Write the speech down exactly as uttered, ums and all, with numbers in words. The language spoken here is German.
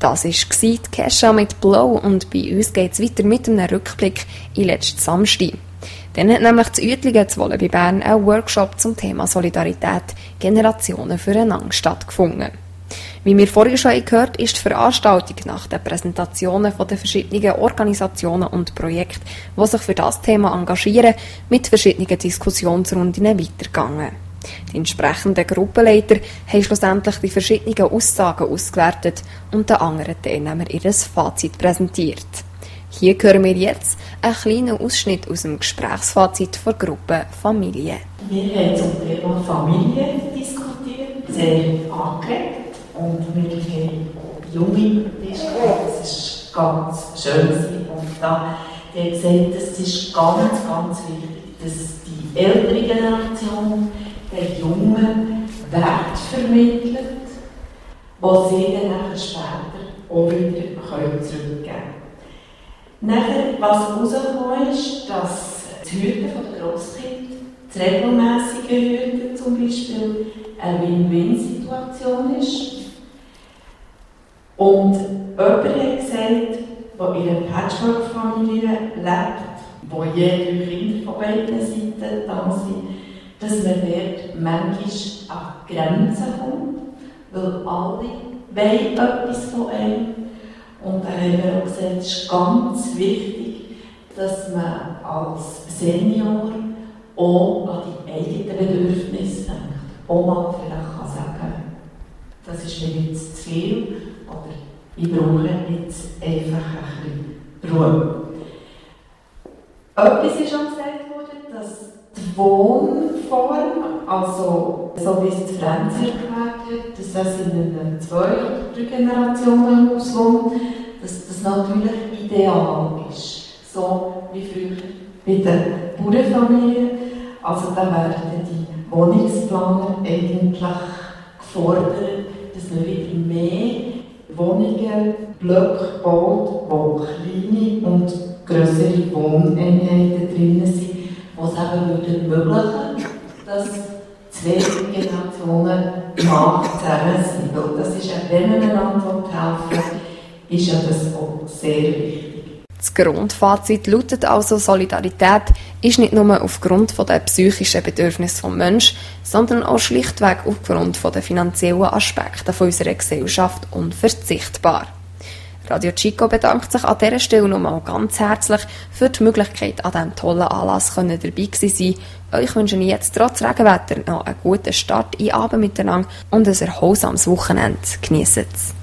Das war die Kesha mit Blow und bei uns geht es weiter mit einem Rückblick in letzten Samstag. Dann hat nämlich zu Uetlingen zu Wolle bei Bern ein Workshop zum Thema Solidarität Generationen füreinander stattgefunden. Wie wir vorhin schon gehört haben, ist die Veranstaltung nach den Präsentationen von den verschiedenen Organisationen und Projekten, die sich für das Thema engagieren, mit verschiedenen Diskussionsrunden weitergegangen. Die entsprechenden Gruppenleiter haben schlussendlich die verschiedenen Aussagen ausgewertet und den anderen Teilnehmern ihr Fazit präsentiert. Hier hören wir jetzt einen kleinen Ausschnitt aus dem Gesprächsfazit der Gruppe Familie. Wir haben zum Thema Familie diskutiert, sehr angeregt, und wir haben junge diskutiert. Das war ganz schön. Und da hat er gesagt, es ist ganz, ganz wichtig, dass die ältere Generation den Jungen Wert vermittelt, die sie dann später auch wieder zurückgeben können. Nachher, was herausgekommen ist, dass das Hüten der Grosskinder, das regelmässige Hüten zum Beispiel, eine Win-Win-Situation ist. Und jemand hat gesagt, der in einer Patchwork-Familie lebt, wo je drei Kinder von beiden Seiten da sind, dass man dort manchmal an Grenzen kommt, weil alle wollen etwas von einem. Und da haben wir auch gesagt, es ist ganz wichtig, dass man als Senior auch an die eigenen Bedürfnisse denkt. Auch mal vielleicht kann sagen, das ist mir jetzt zu viel oder ich brauche jetzt einfach ein bisschen Ruhe. Etwas ist auch gesagt worden, dass die Wohnform, also so wie es die Franzi erklärt hat, dass das in einer zwei- oder drei Generationen wohnt, dass das natürlich ideal ist. So wie früher bei den Bauernfamilien. Also da werden die Wohnungsplaner eigentlich gefordert, dass man wieder mehr Wohnungen, Blöcke baut, die kleine und grössere Wohneinheiten drin sind, die es eben ermöglichen, dass zwei Generationen nah zusammen sind. Weil das ist ja, wenn man einander helfen, ist ja das auch sehr wichtig. Das Grundfazit lautet also, Solidarität ist nicht nur aufgrund der psychischen Bedürfnisse des Menschen, sondern auch schlichtweg aufgrund der finanziellen Aspekte unserer Gesellschaft unverzichtbar. Radio Chico bedankt sich an dieser Stelle nochmal ganz herzlich für die Möglichkeit, an diesem tollen Anlass dabei zu sein. Euch wünsche ich jetzt trotz Regenwetter noch einen guten Start in den Abend miteinander und ein erholsames Wochenende. Genießt es!